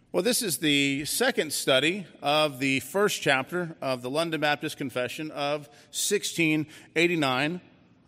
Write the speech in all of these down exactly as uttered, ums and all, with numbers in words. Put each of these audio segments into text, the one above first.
Well, this is the second study of the first chapter of the London Baptist Confession of sixteen eighty-nine.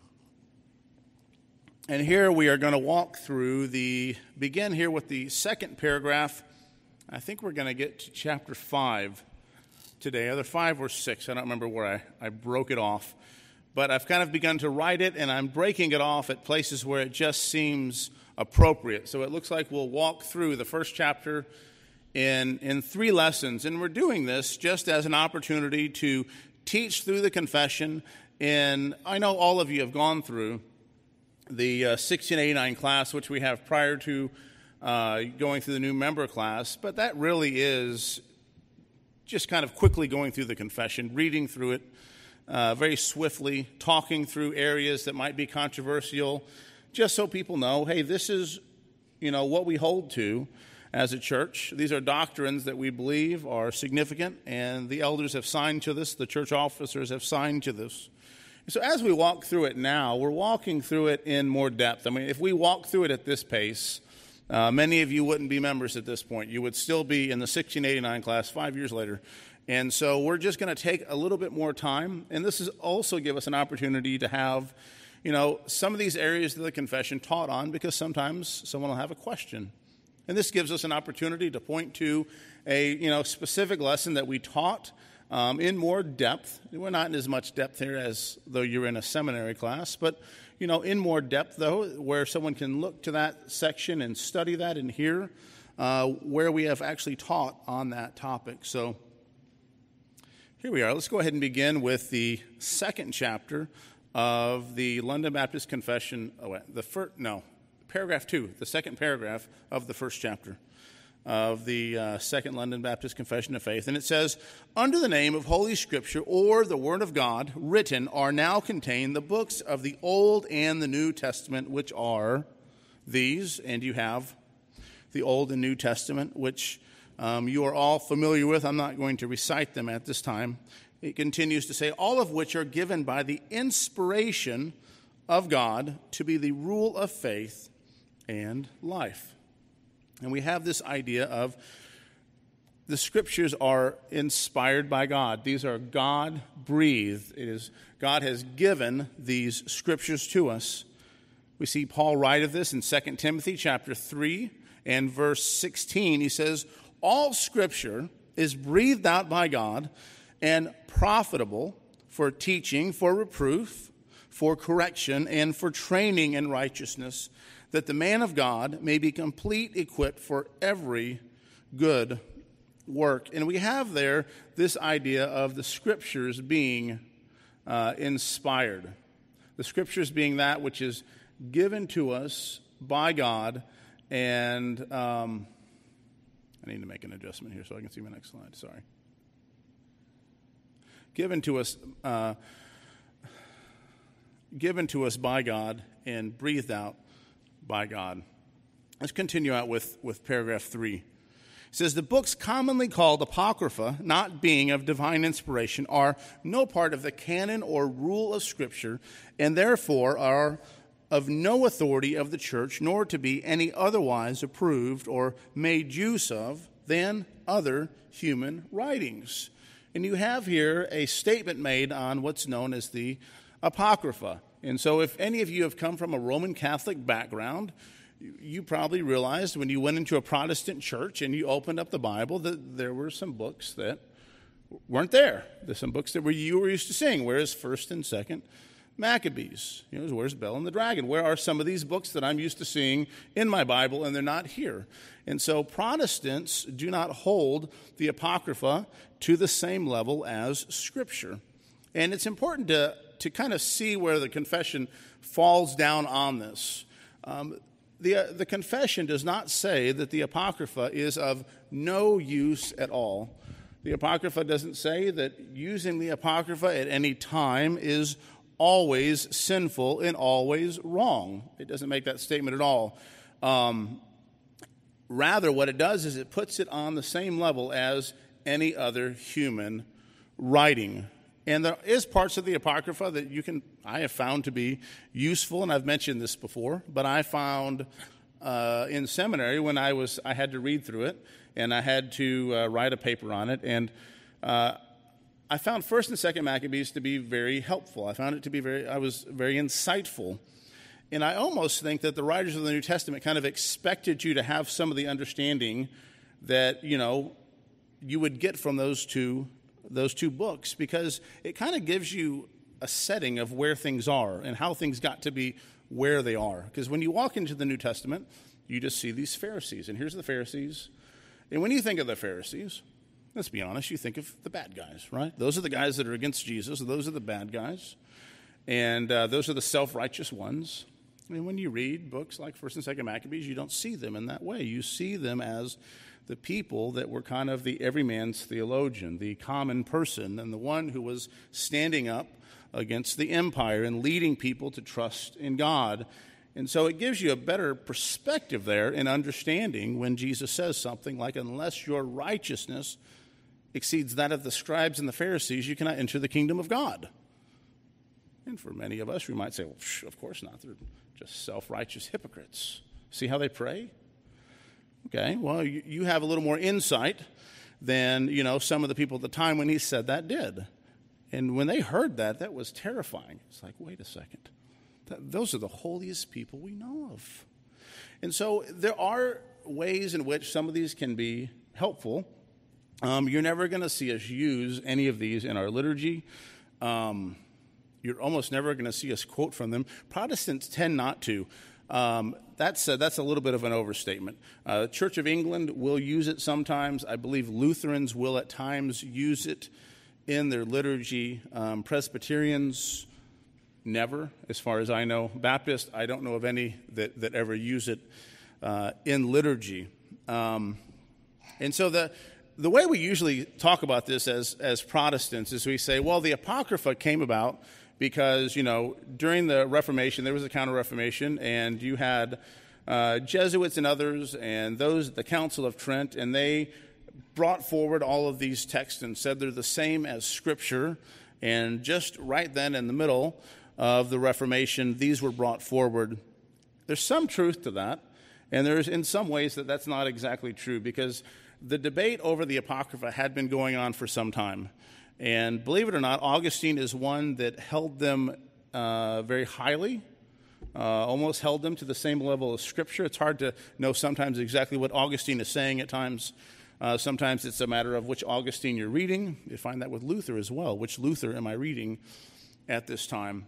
And here we are going to walk through the, begin here with the second paragraph. I think we're going to get to chapter five today, either five or six. I don't remember where I, I broke it off. But I've kind of begun to write it, and I'm breaking it off at places where it just seems appropriate. So it looks like we'll walk through the first chapter in in three lessons, and we're doing this just as an opportunity to teach through the confession. And I know all of you have gone through the uh, sixteen eighty-nine class, which we have prior to uh, going through the new member class, but that really is just kind of quickly going through the confession, reading through it uh, very swiftly, talking through areas that might be controversial, just so people know, hey, this is, you know, what we hold to as a church. These are doctrines that we believe are significant, and the elders have signed to this, the church officers have signed to this. So as we walk through it now, we're walking through it in more depth. I mean, if we walk through it at this pace, uh, many of you wouldn't be members at this point. You would still be in the sixteen eighty-nine class five years later. And so we're just going to take a little bit more time, and this is also give us an opportunity to have, you know, some of these areas of the confession taught on, because sometimes someone will have a question. And this gives us an opportunity to point to a, you know, specific lesson that we taught um, in more depth. We're not in as much depth here as though you're in a seminary class, but, you know, in more depth, though, where someone can look to that section and study that and hear uh, where we have actually taught on that topic. So here we are. Let's go ahead and begin with the second chapter of the London Baptist Confession. Oh, wait, the first, no. Paragraph two, the second paragraph of the first chapter of the uh, Second London Baptist Confession of Faith. And it says, under the name of Holy Scripture, or the Word of God, written are now contained the books of the Old and the New Testament, which are these. And you have the Old and New Testament, which um, you are all familiar with. I'm not going to recite them at this time. It continues to say, all of which are given by the inspiration of God to be the rule of faith and life. And we have this idea of the scriptures are inspired by God. These are God-breathed. It is God has given these scriptures to us. We see Paul write of this in Second Timothy chapter three and verse sixteen. He says, all scripture is breathed out by God and profitable for teaching, for reproof, for correction, and for training in righteousness, that the man of God may be complete, equipped for every good work. And we have there this idea of the scriptures being uh, inspired. The scriptures being that which is given to us by God. And um, I need to make an adjustment here so I can see my next slide. Sorry. Given to us... Uh, given to us by God and breathed out by God. Let's continue out with, with paragraph three. It says, the books commonly called Apocrypha, not being of divine inspiration, are no part of the canon or rule of Scripture, and therefore are of no authority of the church, nor to be any otherwise approved or made use of than other human writings. And you have here a statement made on what's known as the Apocrypha. And so if any of you have come from a Roman Catholic background, you probably realized when you went into a Protestant church and you opened up the Bible that there were some books that weren't there. There's some books that were, you were used to seeing. Where's First and Second Maccabees? You know, where's Bel and the Dragon? Where are some of these books that I'm used to seeing in my Bible and they're not here? And so Protestants do not hold the Apocrypha to the same level as Scripture. And it's important to to kind of see where the confession falls down on this. Um, the, uh, the confession does not say that the Apocrypha is of no use at all. The Apocrypha doesn't say that using the Apocrypha at any time is always sinful and always wrong. It doesn't make that statement at all. Um, rather, what it does is it puts it on the same level as any other human writing. And there is parts of the Apocrypha that you can, I have found to be useful, and I've mentioned this before, but I found uh, in seminary when I was I had to read through it, and I had to uh, write a paper on it, and uh, I found First and Second Maccabees to be very helpful. I found it to be very I was very insightful, and I almost think that the writers of the New Testament kind of expected you to have some of the understanding that you know you would get from those two those two books, because it kind of gives you a setting of where things are and how things got to be where they are. Because when you walk into the New Testament, you just see these Pharisees, and here's the Pharisees. And when you think of the Pharisees, let's be honest, you think of the bad guys, right? Those are the guys that are against Jesus. Those are the bad guys. And uh, those are the self-righteous ones. And when you read books like First and Second Maccabees, you don't see them in that way. You see them as the people that were kind of the everyman's theologian, the common person, and the one who was standing up against the empire and leading people to trust in God. And so it gives you a better perspective there in understanding when Jesus says something like, unless your righteousness exceeds that of the scribes and the Pharisees, you cannot enter the kingdom of God. And for many of us, we might say, well, psh, of course not. They're just self-righteous hypocrites. See how they pray? Okay, well, you, you have a little more insight than, you know, some of the people at the time when he said that did. And when they heard that, that was terrifying. It's like, wait a second. That, those are the holiest people we know of. And so there are ways in which some of these can be helpful. Um, you're never going to see us use any of these in our liturgy. Um, you're almost never going to see us quote from them. Protestants tend not to. Um, that's, a, that's a little bit of an overstatement. Uh, Church of England will use it sometimes. I believe Lutherans will at times use it in their liturgy. Um, Presbyterians, never, as far as I know. Baptist, I don't know of any that, that ever use it uh, in liturgy. Um, and so the the way we usually talk about this as, as Protestants is we say, well, the Apocrypha came about because, you know, during the Reformation, there was a Counter-Reformation, and you had uh, Jesuits and others, and those at the Council of Trent, and they brought forward all of these texts and said they're the same as Scripture. And just right then in the middle of the Reformation, these were brought forward. There's some truth to that, and there's in some ways that that's not exactly true, because the debate over the Apocrypha had been going on for some time. And believe it or not, Augustine is one that held them uh, very highly, uh, almost held them to the same level of Scripture. It's hard to know sometimes exactly what Augustine is saying at times. Uh, sometimes it's a matter of which Augustine you're reading. You find that with Luther as well. Which Luther am I reading at this time?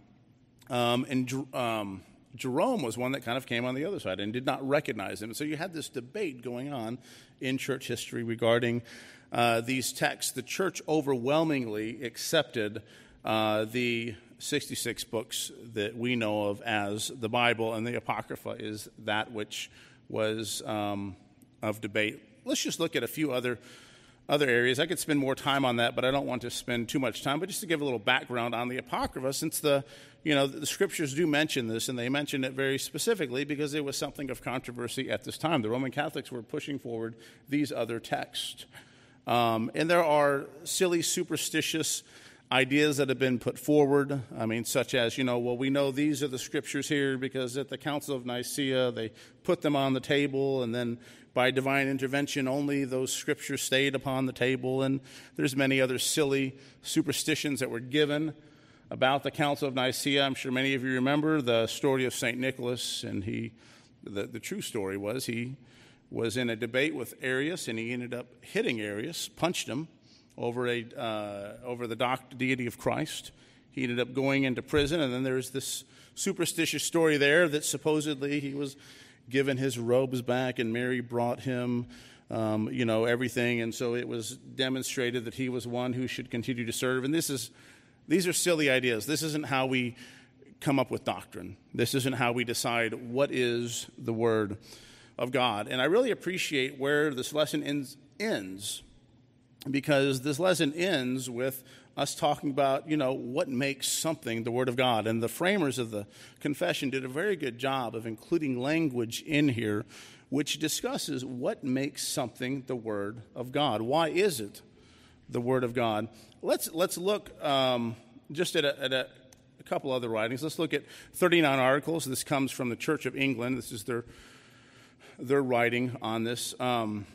Um, and um, Jerome was one that kind of came on the other side and did not recognize him. So you had this debate going on in church history regarding uh, these texts. The church overwhelmingly accepted uh, the sixty-six books that we know of as the Bible, and the Apocrypha is that which was um, of debate. Let's just look at a few other other areas. I could spend more time on that, but I don't want to spend too much time. But just to give a little background on the Apocrypha, since the you know the Scriptures do mention this, and they mention it very specifically because it was something of controversy at this time. The Roman Catholics were pushing forward these other texts, um, and there are silly, superstitious ideas that have been put forward. I mean, such as, you know, well, we know these are the Scriptures here because at the Council of Nicaea they put them on the table, and then by divine intervention only those Scriptures stayed upon the table. And there's many other silly superstitions that were given about the Council of Nicaea. I'm sure many of you remember the story of Saint Nicholas, and he, the, the true story was he was in a debate with Arius, and he ended up hitting Arius, punched him over a uh, over the doc- deity of Christ. He ended up going into prison, and then there's this superstitious story there that supposedly he was given his robes back, and Mary brought him, um, you know, everything, and so it was demonstrated that he was one who should continue to serve. And this is, these are silly ideas. This isn't how we come up with doctrine. This isn't how we decide what is the Word of God. And I really appreciate where this lesson ends, ends because this lesson ends with us talking about, you know, what makes something the Word of God. And the framers of the confession did a very good job of including language in here which discusses what makes something the Word of God. Why is it the Word of God? Let's let's look um, just at, a, at a, a couple other writings. Let's look at thirty-nine articles. This comes from the Church of England. This is their their writing on this, um,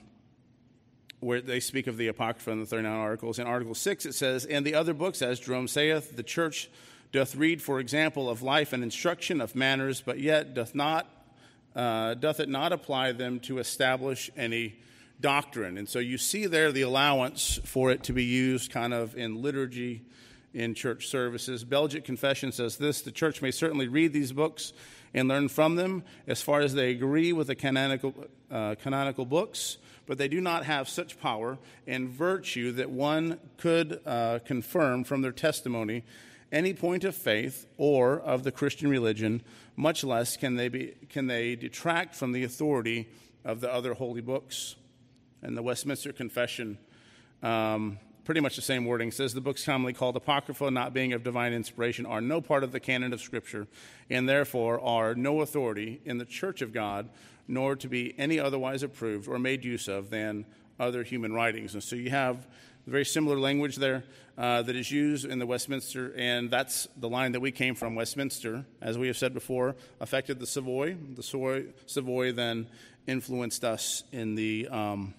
where they speak of the Apocrypha in the thirty-nine articles. In Article six it says, "And the other books, as Jerome saith, the church doth read for example of life and instruction of manners, but yet doth not uh, doth it not apply them to establish any doctrine." And so you see there the allowance for it to be used kind of in liturgy, in church services. Belgic Confession says this: "The church may certainly read these books and learn from them as far as they agree with the canonical, uh, canonical books, but they do not have such power and virtue that one could uh, confirm from their testimony any point of faith or of the Christian religion, much less can they be can they detract from the authority of the other holy books." And the Westminster Confession, um, pretty much the same wording, says, "The books commonly called Apocrypha, not being of divine inspiration, are no part of the canon of Scripture, and therefore are no authority in the Church of God, nor to be any otherwise approved or made use of than other human writings." And so you have very similar language there uh, that is used in the Westminster, and that's the line that we came from. Westminster, as we have said before, affected the Savoy. The Savoy, Savoy then influenced us in the um,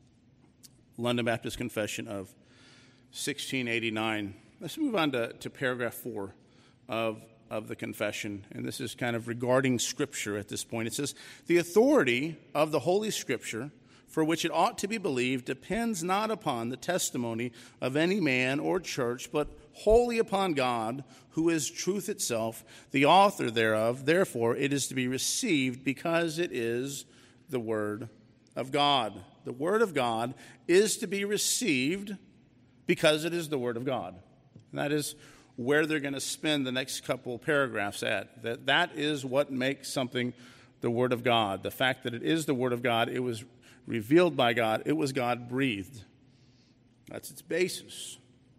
London Baptist Confession of sixteen eighty-nine. Let's move on to, to paragraph four of, of the confession, and this is kind of regarding Scripture at this point. It says, "The authority of the Holy Scripture, for which it ought to be believed, depends not upon the testimony of any man or church, but wholly upon God, who is truth itself, the author thereof. Therefore, it is to be received because it is the Word of God." The Word of God is to be received because it is the Word of God. And that is where they're going to spend the next couple paragraphs at. That that is what makes something the Word of God. The fact that it is the Word of God, it was revealed by God, it was God-breathed. That's its basis.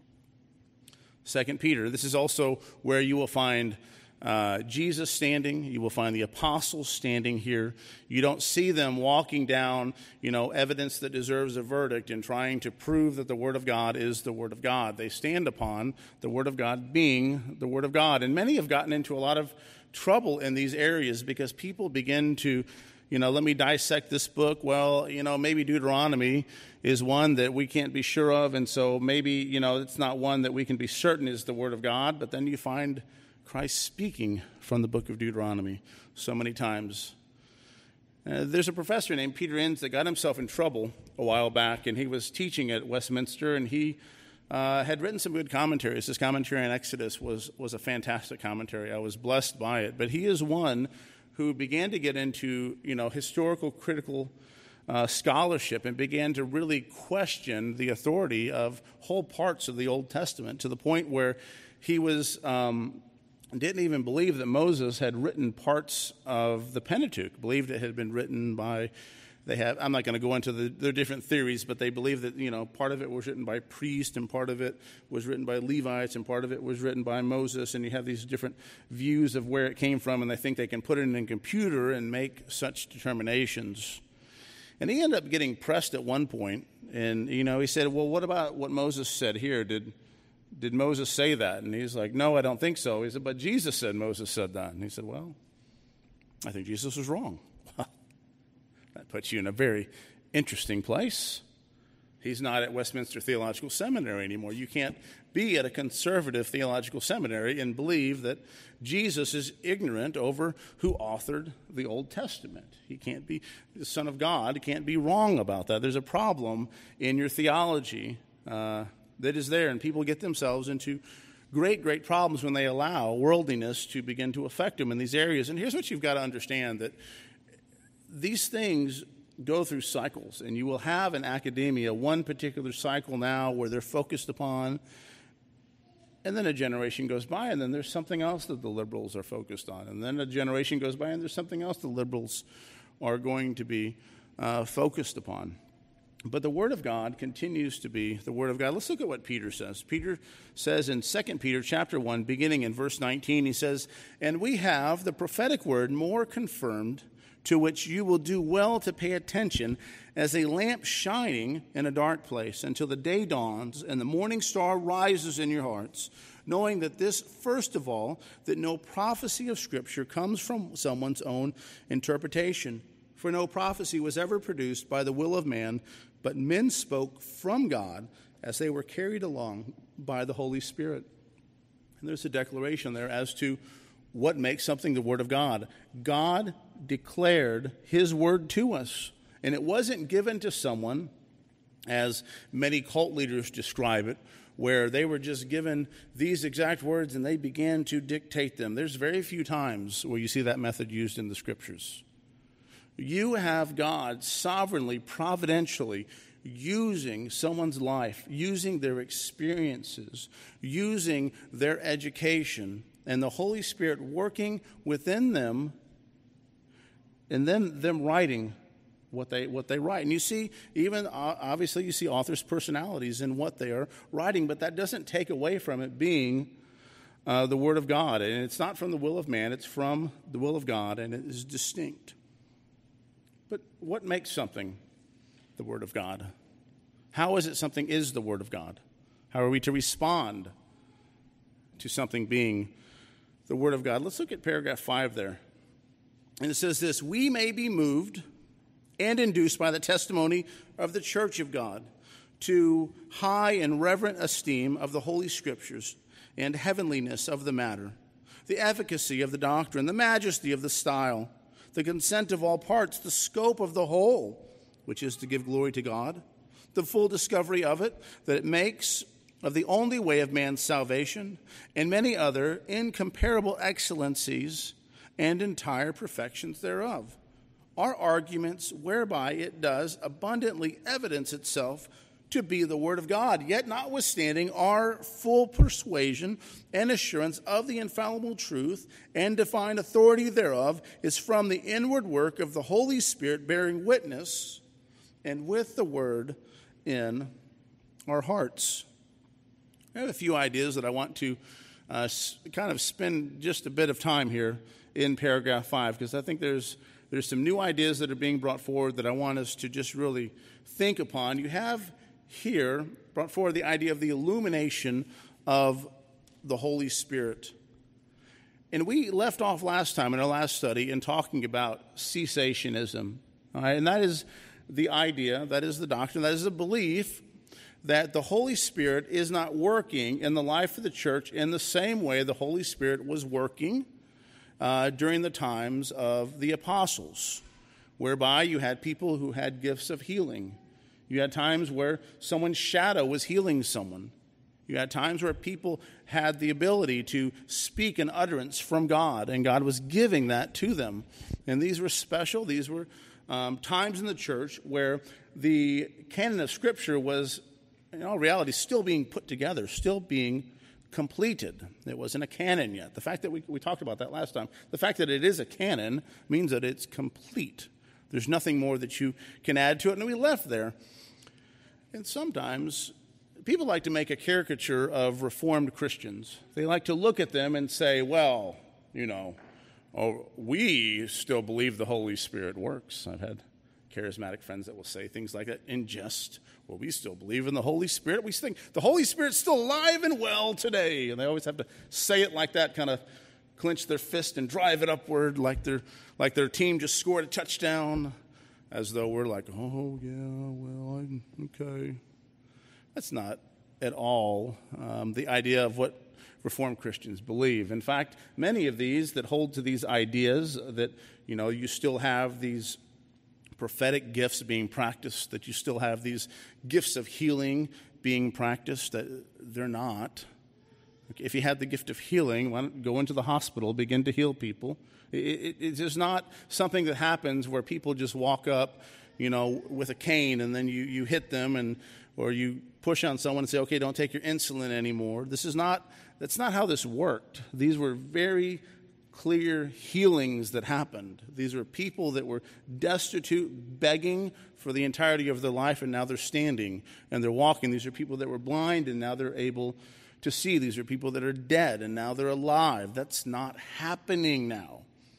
Second Peter, this is also where you will find uh, Jesus standing. You will find the apostles standing here. You don't see them walking down, you know, evidence that deserves a verdict and trying to prove that the Word of God is the Word of God. They stand upon the Word of God being the Word of God. And many have gotten into a lot of trouble in these areas because people begin to, you know, let me dissect this book. Well, you know, maybe Deuteronomy is one that we can't be sure of, and so maybe, you know, it's not one that we can be certain is the Word of God. But then you find Christ speaking from the book of Deuteronomy so many times. Uh, there's a professor named Peter Enns that got himself in trouble a while back, and he was teaching at Westminster, and he uh, had written some good commentaries. His commentary on Exodus was, was a fantastic commentary. I was blessed by it. But he is one who began to get into, you know, historical critical uh, scholarship and began to really question the authority of whole parts of the Old Testament, to the point where he was um, didn't even believe that Moses had written parts of the Pentateuch, believed it had been written by, they have, I'm not going to go into the, their different theories, but they believe that, you know, part of it was written by priests and part of it was written by Levites and part of it was written by Moses, and you have these different views of where it came from, and they think they can put it in a computer and make such determinations. And he ended up getting pressed at one point, and, you know, he said, well, what about what Moses said here? Did Did Moses say that? And he's like, no, I don't think so. He said, but Jesus said Moses said that. And he said, well, I think Jesus was wrong. That puts you in a very interesting place. He's not at Westminster Theological Seminary anymore. You can't be at a conservative theological seminary and believe that Jesus is ignorant over who authored the Old Testament. He can't be, the Son of God can't be wrong about that. There's a problem in your theology uh, that is there, and people get themselves into great, great problems when they allow worldliness to begin to affect them in these areas. And here's what you've got to understand, that these things go through cycles, and you will have in academia one particular cycle now where they're focused upon, and then a generation goes by, and then there's something else that the liberals are focused on, and then a generation goes by, and there's something else the liberals are going to be uh, focused upon. But the Word of God continues to be the Word of God. Let's look at what Peter says. Peter says in Second Peter chapter one, beginning in verse nineteen, he says, "And we have the prophetic word more confirmed, to which you will do well to pay attention, as a lamp shining in a dark place, until the day dawns and the morning star rises in your hearts, knowing that this, first of all, that no prophecy of Scripture comes from someone's own interpretation. For no prophecy was ever produced by the will of man, but men spoke from God as they were carried along by the Holy Spirit. And there's a declaration there as to what makes something the Word of God. God declared His Word to us, and it wasn't given to someone, as many cult leaders describe it, where they were just given these exact words and they began to dictate them. There's very few times where you see that method used in the Scriptures. You have God sovereignly, providentially using someone's life, using their experiences, using their education, and the Holy Spirit working within them, and then them writing what they what they write. And you see, even uh, obviously you see authors' personalities in what they are writing, but that doesn't take away from it being uh, the Word of God. And it's not from the will of man, it's from the will of God, and it is distinct. But what makes something the Word of God? How is it something is the Word of God? How are we to respond to something being the Word of God? Let's look at paragraph five there. And it says this: we may be moved and induced by the testimony of the church of God to high and reverent esteem of the Holy Scriptures and heavenliness of the matter, the efficacy of the doctrine, the majesty of the style, the consent of all parts, the scope of the whole, which is to give glory to God, the full discovery of it, that it makes of the only way of man's salvation, and many other incomparable excellencies and entire perfections thereof, are arguments whereby it does abundantly evidence itself to be the Word of God, yet notwithstanding our full persuasion and assurance of the infallible truth and divine authority thereof is from the inward work of the Holy Spirit bearing witness and with the Word in our hearts. I have a few ideas that I want to uh, kind of spend just a bit of time here in paragraph five, because I think there's there's some new ideas that are being brought forward that I want us to just really think upon. You have here brought forward the idea of the illumination of the Holy Spirit. And we left off last time in our last study in talking about cessationism. All right? And that is the idea, that is the doctrine, that is the belief that the Holy Spirit is not working in the life of the church in the same way the Holy Spirit was working uh, during the times of the apostles, whereby you had people who had gifts of healing. You had times where someone's shadow was healing someone. You had times where people had the ability to speak an utterance from God, and God was giving that to them. And these were special. These were um, times in the church where the canon of Scripture was, in all reality, still being put together, still being completed. It wasn't a canon yet. The fact that we, we talked about that last time, the fact that it is a canon means that it's complete. There's nothing more that you can add to it, and we left there. And sometimes people like to make a caricature of Reformed Christians. They like to look at them and say, well, you know, oh, we still believe the Holy Spirit works. I've had charismatic friends that will say things like that in jest. Well, we still believe in the Holy Spirit. We think the Holy Spirit's still alive and well today. And they always have to say it like that, kind of clench their fist and drive it upward like their like their team just scored a touchdown, as though we're like, oh, yeah, well, I'm, okay. That's not at all um, the idea of what Reformed Christians believe. In fact, many of these that hold to these ideas that, you know, you still have these prophetic gifts being practiced, that you still have these gifts of healing being practiced, that they're not. If you had the gift of healing, why don't go into the hospital, begin to heal people. It, it, it's just not something that happens where people just walk up, you know, with a cane and then you, you hit them, and or you push on someone and say, okay, don't take your insulin anymore. This is not, that's not how this worked. These were very clear healings that happened. These were people that were destitute, begging for the entirety of their life, and now they're standing and they're walking. These are people that were blind, and now they're able to see. These are people that are dead, and now they're alive. That's not happening now.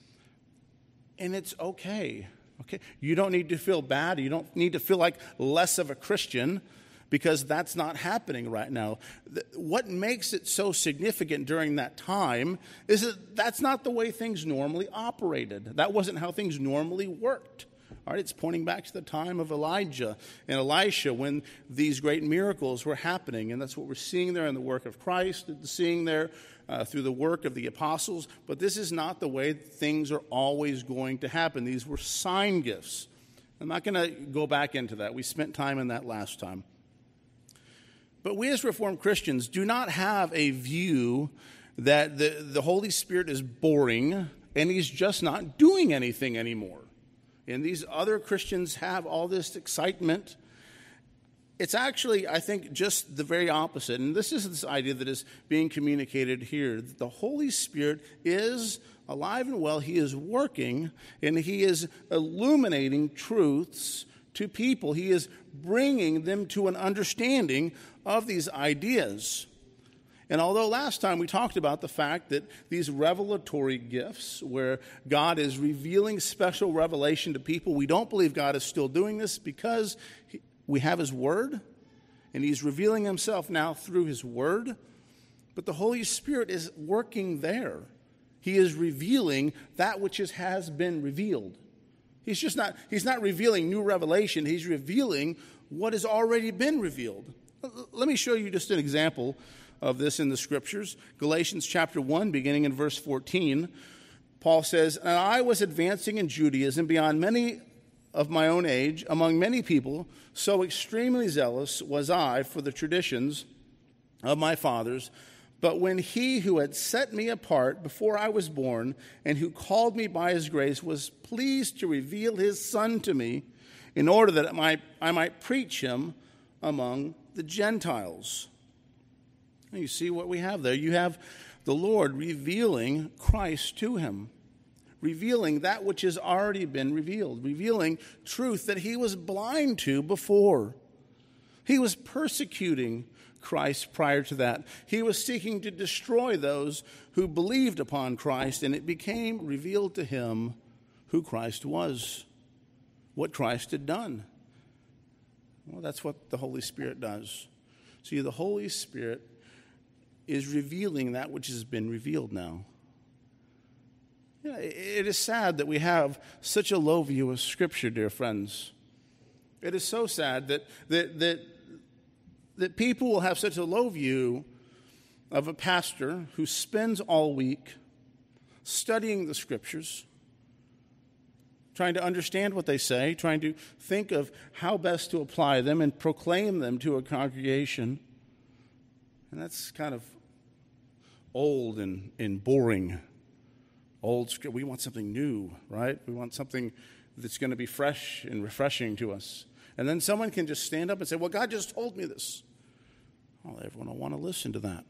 And it's okay. Okay? You don't need to feel bad. You don't need to feel like less of a Christian, because that's not happening right now. What makes it so significant during that time is that that's not the way things normally operated. That wasn't how things normally worked All right, it's pointing back to the time of Elijah and Elisha when these great miracles were happening. And that's what we're seeing there in the work of Christ, seeing there uh, through the work of the apostles. But this is not the way things are always going to happen. These were sign gifts. I'm not going to go back into that. We spent time in that last time. But we as Reformed Christians do not have a view that the, the Holy Spirit is boring and he's just not doing anything anymore. And these other Christians have all this excitement. It's actually, I think, just the very opposite. And this is this idea that is being communicated here. That the Holy Spirit is alive and well. He is working, and he is illuminating truths to people. He is bringing them to an understanding of these ideas. And although last time we talked about the fact that these revelatory gifts, where God is revealing special revelation to people, we don't believe God is still doing this because he, we have his word, and he's revealing himself now through his word. But the Holy Spirit is working there. He is revealing that which is, has been revealed. He's just not, he's not revealing new revelation. He's revealing what has already been revealed. Let me show you just an example of this in the scriptures. Galatians chapter one, beginning in verse fourteen, Paul says, "And I was advancing in Judaism beyond many of my own age, among many people, so extremely zealous was I for the traditions of my fathers. But when he who had set me apart before I was born, and who called me by his grace, was pleased to reveal his Son to me, in order that it might, I might preach him among the Gentiles." You see what we have there. You have the Lord revealing Christ to him, revealing that which has already been revealed, revealing truth that he was blind to before. He was persecuting Christ prior to that. He was seeking to destroy those who believed upon Christ, and it became revealed to him who Christ was, what Christ had done. Well, that's what the Holy Spirit does. See, the Holy Spirit is revealing that which has been revealed now. Yeah, it is sad that we have such a low view of Scripture, dear friends. It is so sad that that that, that people will have such a low view of a pastor who spends all week studying the Scriptures, trying to understand what they say, trying to think of how best to apply them and proclaim them to a congregation. And that's kind of old and, and boring. Old script. We want something new, right? We want something that's going to be fresh and refreshing to us. And then someone can just stand up and say, "Well, God just told me this." Well, everyone will want to listen to that.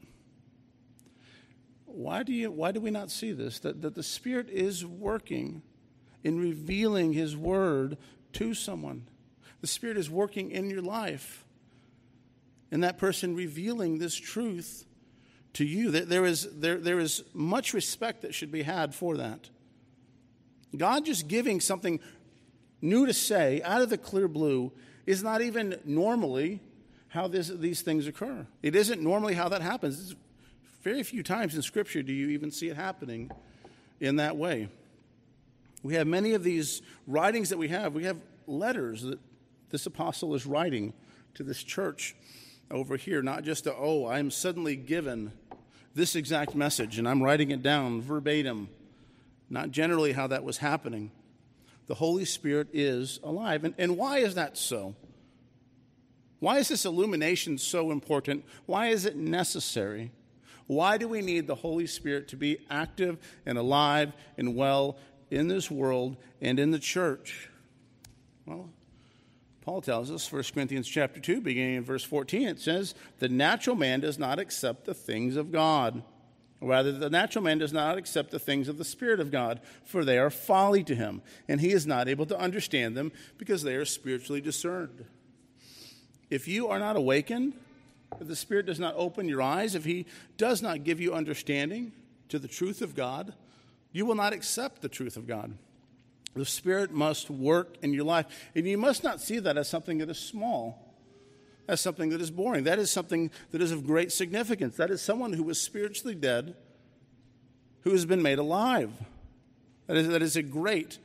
Why do you? Why do we not see this? That, that the Spirit is working in revealing his word to someone. The Spirit is working in your life. And that person revealing this truth to you. There is, there, there is much respect that should be had for that. God just giving something new to say out of the clear blue is not even normally how this, these things occur. It isn't normally how that happens. It's very few times in Scripture do you even see it happening in that way. We have many of these writings that we have. We have letters that this apostle is writing to this church over here, not just a, oh, I'm suddenly given this exact message and I'm writing it down verbatim. Not generally how that was happening. The Holy Spirit is alive. And, and why is that so? Why is this illumination so important? Why is it necessary? Why do we need the Holy Spirit to be active and alive and well in this world and in the church? Well, Paul tells us, First Corinthians chapter two, beginning in verse fourteen, it says, "The natural man does not accept the things of God. Rather, the natural man does not accept the things of the Spirit of God, for they are folly to him, and he is not able to understand them because they are spiritually discerned." If you are not awakened, if the Spirit does not open your eyes, if he does not give you understanding to the truth of God, you will not accept the truth of God. The Spirit must work in your life. And you must not see that as something that is small, as something that is boring. That is something that is of great significance. That is someone who was spiritually dead, who has been made alive. That is, that is a great,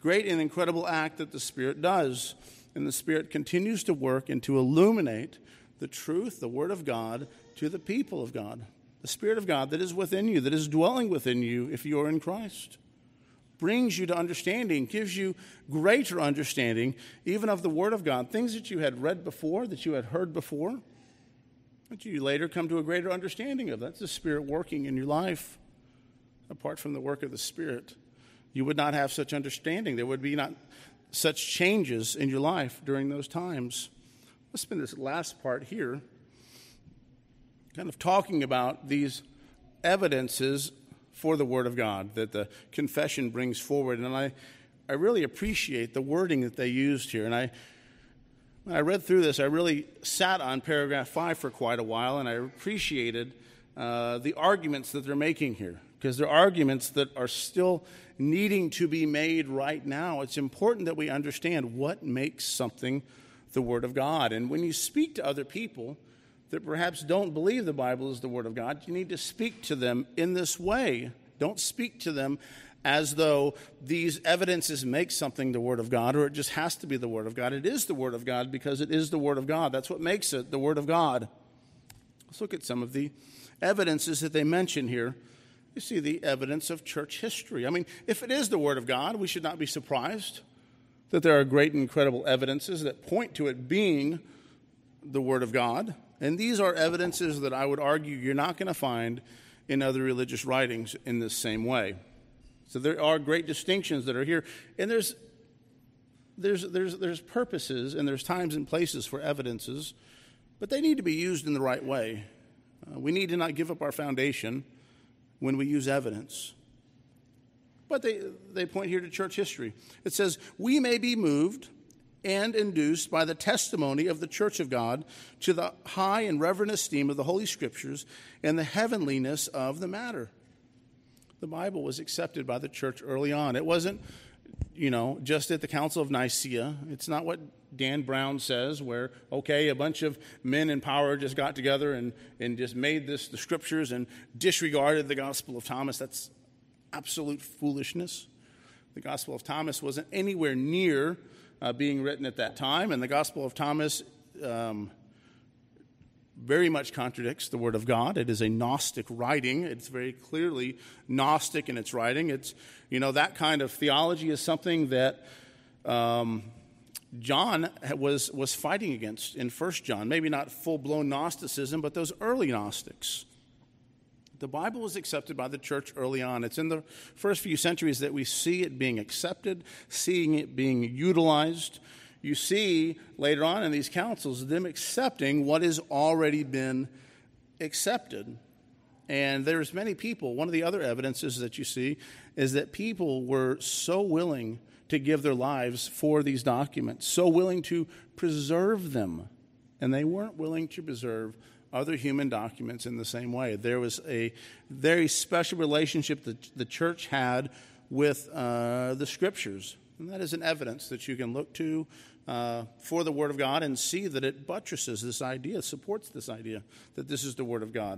great and incredible act that the Spirit does. And the Spirit continues to work and to illuminate the truth, the Word of God, to the people of God. The Spirit of God that is within you, that is dwelling within you if you are in Christ, brings you to understanding, gives you greater understanding, even of the Word of God, things that you had read before, that you had heard before, that you later come to a greater understanding of. That's the Spirit working in your life. Apart from the work of the Spirit, you would not have such understanding. There would be not such changes in your life during those times. Let's spend this last part here kind of talking about these evidences for the Word of God that the confession brings forward. And I, I really appreciate the wording that they used here. And I, when I read through this, I really sat on paragraph five for quite a while, and I appreciated uh, the arguments that they're making here, because they're arguments that are still needing to be made right now. It's important that we understand what makes something the Word of God. And when you speak to other people that perhaps don't believe the Bible is the Word of God, you need to speak to them in this way. Don't speak to them as though these evidences make something the Word of God, or it just has to be the Word of God. It is the Word of God because it is the Word of God. That's what makes it the Word of God. Let's look at some of the evidences that they mention here. You see the evidence of church history. I mean, if it is the Word of God, we should not be surprised that there are great and incredible evidences that point to it being the Word of God. And these are evidences that I would argue you're not going to find in other religious writings in this same way. So there are great distinctions that are here. And there's there's there's there's purposes and there's times and places for evidences, but they need to be used in the right way. Uh, we need to not give up our foundation when we use evidence. But they, they point here to church history. It says, we may be moved and induced by the testimony of the church of God to the high and reverent esteem of the Holy Scriptures and the heavenliness of the matter. The Bible was accepted by the church early on. It wasn't, you know, just at the Council of Nicaea. It's not what Dan Brown says, where, okay, a bunch of men in power just got together and, and just made this the Scriptures and disregarded the Gospel of Thomas. That's absolute foolishness. The Gospel of Thomas wasn't anywhere near uh, being written at that time, and the Gospel of Thomas um, very much contradicts the Word of God. It is a Gnostic writing. It's very clearly Gnostic in its writing. It's, you know, that kind of theology is something that um, John was was fighting against in First John. Maybe not full-blown Gnosticism, but those early Gnostics. The Bible was accepted by the church early on. It's in the first few centuries that we see it being accepted, seeing it being utilized. You see later on in these councils them accepting what has already been accepted. And there's many people. One of the other evidences that you see is that people were so willing to give their lives for these documents, so willing to preserve them, and they weren't willing to preserve other human documents in the same way. There was a very special relationship that the church had with uh, the Scriptures, and that is an evidence that you can look to uh, for the Word of God and see that it buttresses this idea, supports this idea that this is the Word of God.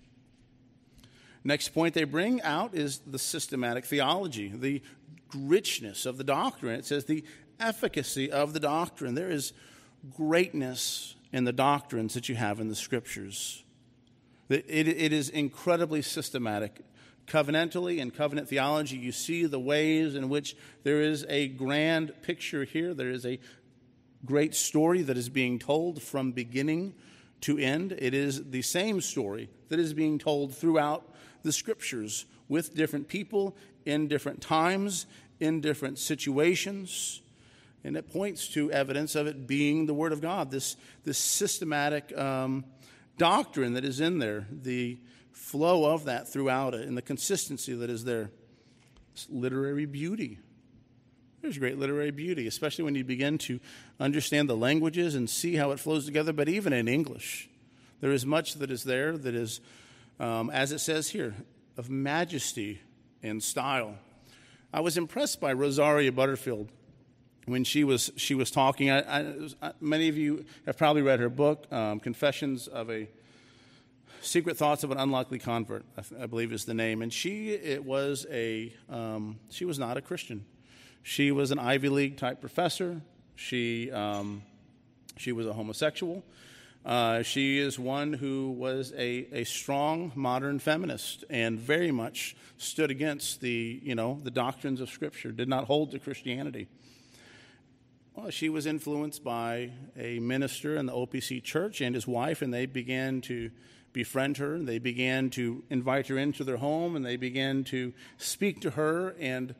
Next point they bring out is the systematic theology, the richness of the doctrine. It says the efficacy of the doctrine. There is greatness in the doctrines that you have in the Scriptures. It, it, it is incredibly systematic. Covenantally, in covenant theology, you see the ways in which there is a grand picture here. There is a great story that is being told from beginning to end. It is the same story that is being told throughout the Scriptures with different people in different times, in different situations. And it points to evidence of it being the Word of God, this, this systematic um, doctrine that is in there, the flow of that throughout it, and the consistency that is there. It's literary beauty. There's great literary beauty, especially when you begin to understand the languages and see how it flows together. But even in English, there is much that is there that is, um, as it says here, of majesty and style. I was impressed by Rosaria Butterfield when she was she was talking. I, I, I, many of you have probably read her book, um, Confessions of a Secret Thoughts of an Unlikely Convert, I, I believe is the name. And she it was a um, she was not a Christian. She was an Ivy League type professor. She um, she was a homosexual. Uh, she is one who was a, a strong modern feminist and very much stood against the, you know, the doctrines of Scripture, did not hold to Christianity. Well, she was influenced by a minister in the O P C church and his wife, and they began to befriend her. They began to invite her into their home, and they began to speak to her, and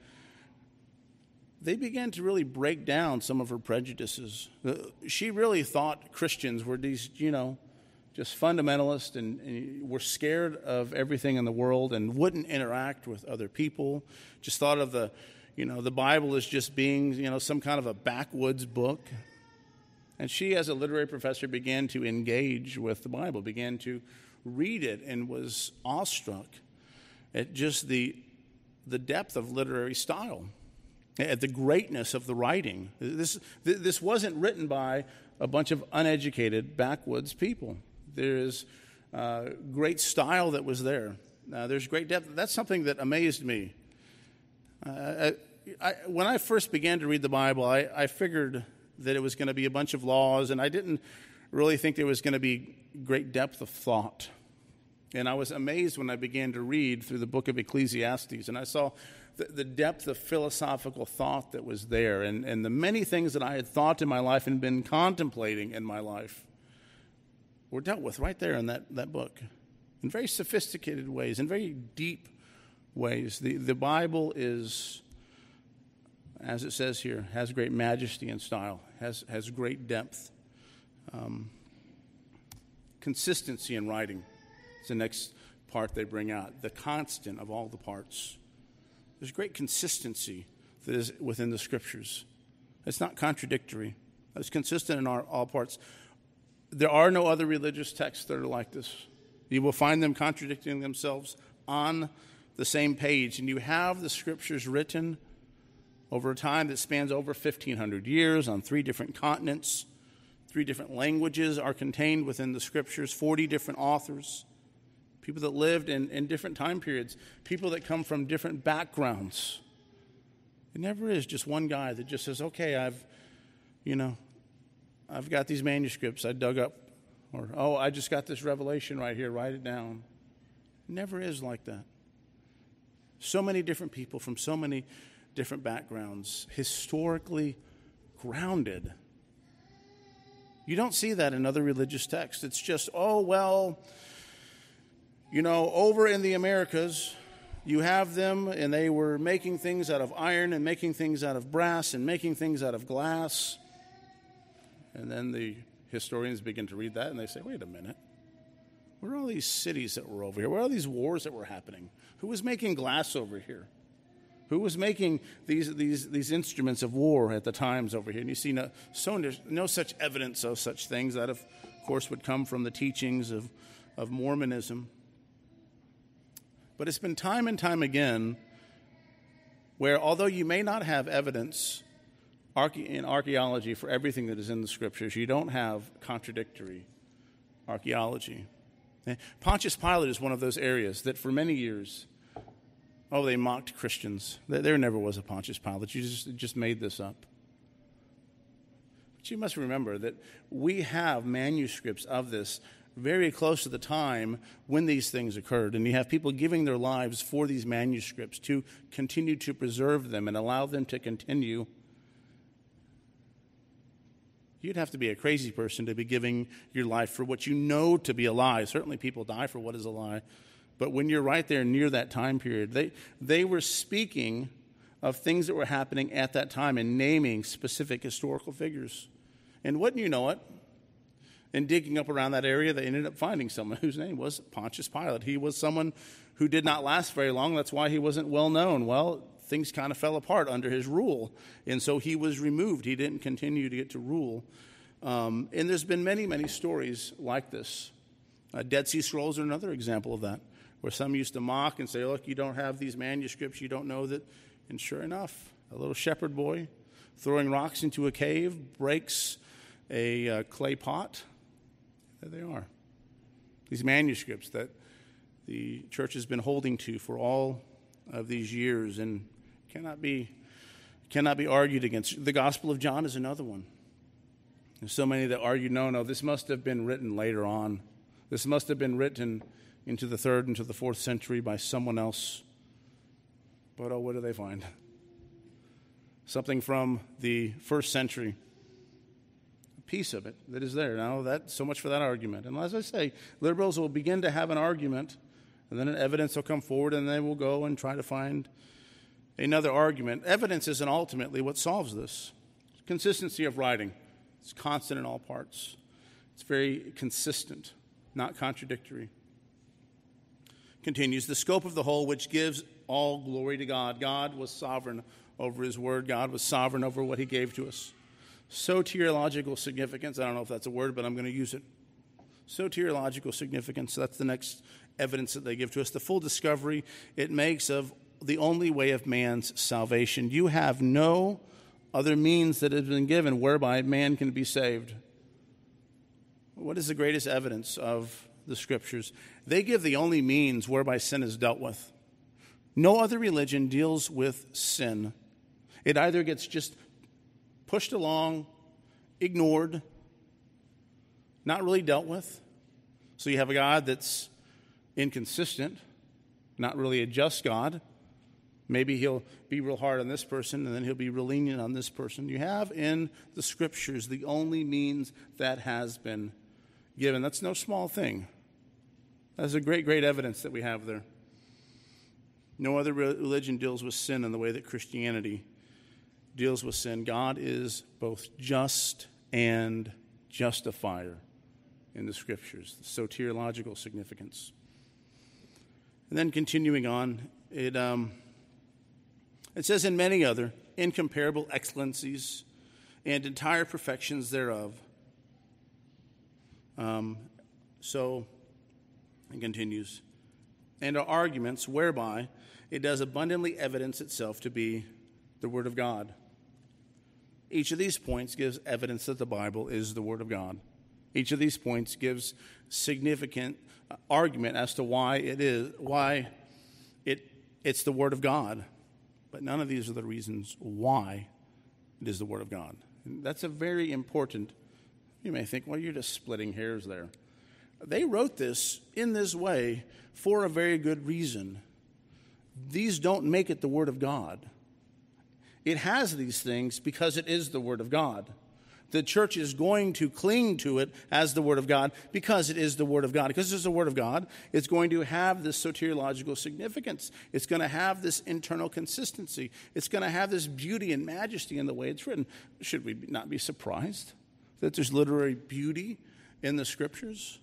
they began to really break down some of her prejudices. She really thought Christians were these, you know, just fundamentalists and, and were scared of everything in the world and wouldn't interact with other people. Just thought of the, you know, the Bible as just being, you know, some kind of a backwoods book. And she, as a literary professor, began to engage with the Bible, began to read it, and was awestruck at just the the depth of literary style, at the greatness of the writing. This, this wasn't written by a bunch of uneducated backwoods people. There's uh, great style that was there. Uh, there's great depth. That's something that amazed me. Uh, I, I, when I first began to read the Bible, I, I figured that it was going to be a bunch of laws, and I didn't really think there was going to be great depth of thought. And I was amazed when I began to read through the book of Ecclesiastes, and I saw the, the depth of philosophical thought that was there, and, and the many things that I had thought in my life and been contemplating in my life were dealt with right there in that, that book, in very sophisticated ways, in very deep ways. The, the Bible is, as it says here, has great majesty and style, has, has great depth. Um, consistency in writing is the next part they bring out, the constant of all the parts. There's great consistency that is within the Scriptures. It's not contradictory. It's consistent in our, all parts. There are no other religious texts that are like this. You will find them contradicting themselves on the same page, and you have the Scriptures written over a time that spans over fifteen hundred years on three different continents. Three different languages are contained within the Scriptures, forty different authors, people that lived in, in different time periods, people that come from different backgrounds. It never is just one guy that just says, okay, I've, you know, I've got these manuscripts I dug up, or, oh, I just got this revelation right here, write it down. It never is like that. So many different people from so many different backgrounds, historically grounded. You don't see that in other religious texts. It's just, oh, well, you know, over in the Americas, you have them, and they were making things out of iron and making things out of brass and making things out of glass. And then the historians begin to read that, and they say, wait a minute. Where are all these cities that were over here? Where are all these wars that were happening? Who was making glass over here? Who was making these these these instruments of war at the times over here? And you see no, so, no such evidence of such things. That, of course, would come from the teachings of, of Mormonism. But it's been time and time again where, although you may not have evidence in archaeology for everything that is in the Scriptures, you don't have contradictory archaeology. Pontius Pilate is one of those areas that for many years, oh, they mocked Christians. There never was a Pontius Pilate. You just, just made this up. But you must remember that we have manuscripts of this very close to the time when these things occurred. And you have people giving their lives for these manuscripts to continue to preserve them and allow them to continue. You'd have to be a crazy person to be giving your life for what you know to be a lie. Certainly people die for what is a lie. But when you're right there near that time period, they, they were speaking of things that were happening at that time and naming specific historical figures. And wouldn't you know it, in digging up around that area, they ended up finding someone whose name was Pontius Pilate. He was someone who did not last very long. That's why he wasn't well known. Well, things kind of fell apart under his rule, and so he was removed. He didn't continue to get to rule. Um, and there's been many, many stories like this. Uh, Dead Sea Scrolls are another example of that, where some used to mock and say, look, you don't have these manuscripts, you don't know that. And sure enough, a little shepherd boy throwing rocks into a cave breaks a uh, clay pot. There they are. These manuscripts that the church has been holding to for all of these years and cannot be cannot be argued against. The Gospel of John is another one. There's so many that argue, no, no, this must have been written later on. This must have been written into the third, into the fourth century by someone else. But oh, what do they find? Something from the first century. A piece of it that is there. Now, that so much for that argument. And as I say, liberals will begin to have an argument, and then an evidence will come forward, and they will go and try to find another argument. Evidence isn't ultimately what solves this. Consistency of writing. It's constant in all parts. It's very consistent, not contradictory. Continues, the scope of the whole, which gives all glory to God. God was sovereign over his word. God was sovereign over what he gave to us. Soteriological significance. I don't know if that's a word, but I'm going to use it. Soteriological significance. That's the next evidence that they give to us. The full discovery it makes of the only way of man's salvation. You have no other means that has been given whereby man can be saved. What is the greatest evidence of the Scriptures? They give the only means whereby sin is dealt with. No other religion deals with sin. It either gets just pushed along, ignored, not really dealt with. So you have a God that's inconsistent, not really a just God. Maybe he'll be real hard on this person, and then he'll be real lenient on this person. You have in the Scriptures the only means that has been given. That's no small thing. That's a great, great evidence that we have there. No other religion deals with sin in the way that Christianity deals with sin. God is both just and justifier in the Scriptures. The soteriological significance. And then continuing on, it... Um, It says, in many other incomparable excellencies and entire perfections thereof. Um, so, it continues, and are arguments whereby it does abundantly evidence itself to be the Word of God. Each of these points gives evidence that the Bible is the Word of God. Each of these points gives significant argument as to why it is, why it it's the Word of God. But none of these are the reasons why it is the Word of God. And that's a very important, you may think, well, you're just splitting hairs there. They wrote this in this way for a very good reason. These don't make it the Word of God. It has these things because it is the Word of God. The church is going to cling to it as the Word of God because it is the Word of God. Because it's the Word of God, it's going to have this soteriological significance. It's going to have this internal consistency. It's going to have this beauty and majesty in the way it's written. Should we not be surprised that there's literary beauty in the Scriptures?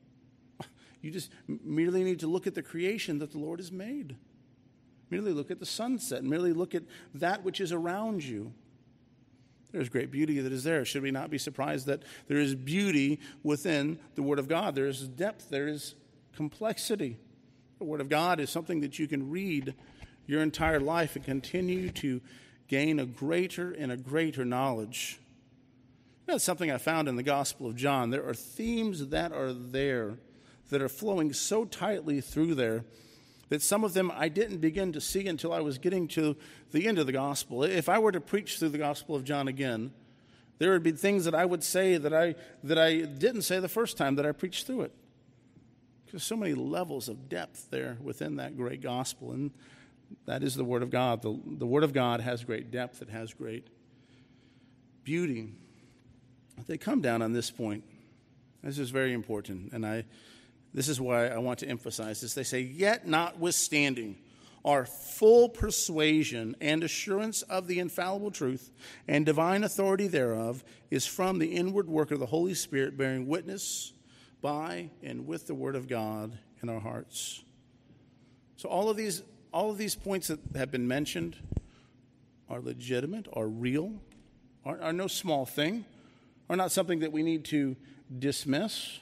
You just merely need to look at the creation that the Lord has made. Merely look at the sunset. Merely look at that which is around you. There's great beauty that is there. Should we not be surprised that there is beauty within the Word of God? There is depth. There is complexity. The Word of God is something that you can read your entire life and continue to gain a greater and a greater knowledge. That's something I found in the Gospel of John. There are themes that are there that are flowing so tightly through there that some of them I didn't begin to see until I was getting to the end of the gospel. If I were to preach through the Gospel of John again, there would be things that I would say that I that I didn't say the first time that I preached through it. There's so many levels of depth there within that great gospel, and that is the Word of God. The, the Word of God has great depth. It has great beauty. They come down on this point. This is very important, and I... This is why I want to emphasize this. They say, yet notwithstanding our full persuasion and assurance of the infallible truth and divine authority thereof is from the inward work of the Holy Spirit, bearing witness by and with the Word of God in our hearts. So all of these, all of these points that have been mentioned are legitimate, are real, are, are no small thing, are not something that we need to dismiss.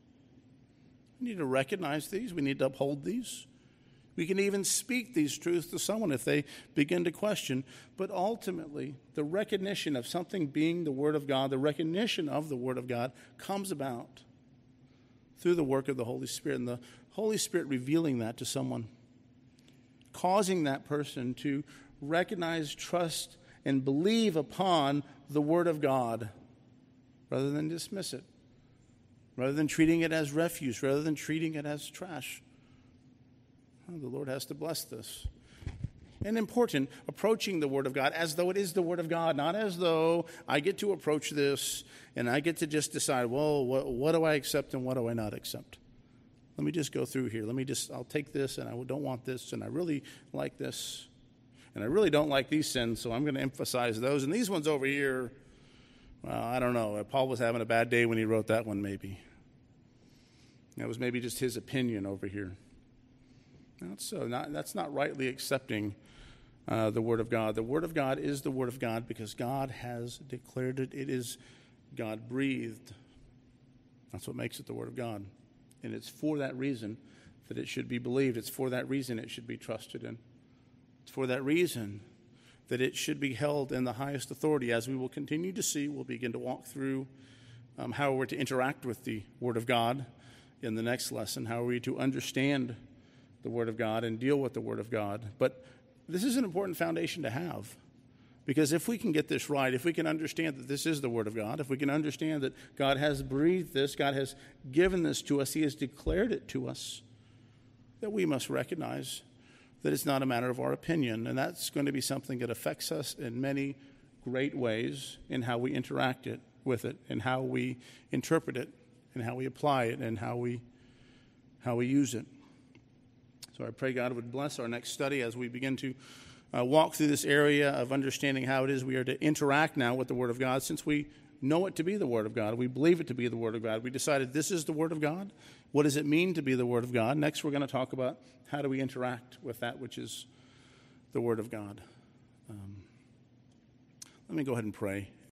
We need to recognize these. We need to uphold these. We can even speak these truths to someone if they begin to question. But ultimately, the recognition of something being the Word of God, the recognition of the Word of God comes about through the work of the Holy Spirit. And the Holy Spirit revealing that to someone, causing that person to recognize, trust, and believe upon the Word of God rather than dismiss it, rather than treating it as refuse, rather than treating it as trash. Oh, the Lord has to bless this. And important, approaching the Word of God as though it is the Word of God, not as though I get to approach this and I get to just decide, well, what, what do I accept and what do I not accept? Let me just go through here. Let me just, I'll take this and I don't want this and I really like this. And I really don't like these sins, so I'm going to emphasize those. And these ones over here, well, I don't know. Paul was having a bad day when he wrote that one, maybe. That was maybe just his opinion over here. That's, so not, that's not rightly accepting uh, the Word of God. The Word of God is the Word of God because God has declared it. It is God-breathed. That's what makes it the Word of God. And it's for that reason that it should be believed. It's for that reason it should be trusted in. It's for that reason that it should be held in the highest authority. As we will continue to see, we'll begin to walk through um, how we're to interact with the Word of God in the next lesson, how are we to understand the Word of God and deal with the Word of God. But this is an important foundation to have, because if we can get this right, if we can understand that this is the Word of God, if we can understand that God has breathed this, God has given this to us, He has declared it to us, that we must recognize that it's not a matter of our opinion, and that's going to be something that affects us in many great ways in how we interact it with it, and how we interpret it, and how we apply it, and how we how we use it. So I pray God would bless our next study as we begin to uh, walk through this area of understanding how it is we are to interact now with the Word of God. Since we know it to be the Word of God, we believe it to be the Word of God, we decided this is the Word of God. What does it mean to be the Word of God? Next, we're going to talk about how do we interact with that which is the Word of God. Um, let me go ahead and pray.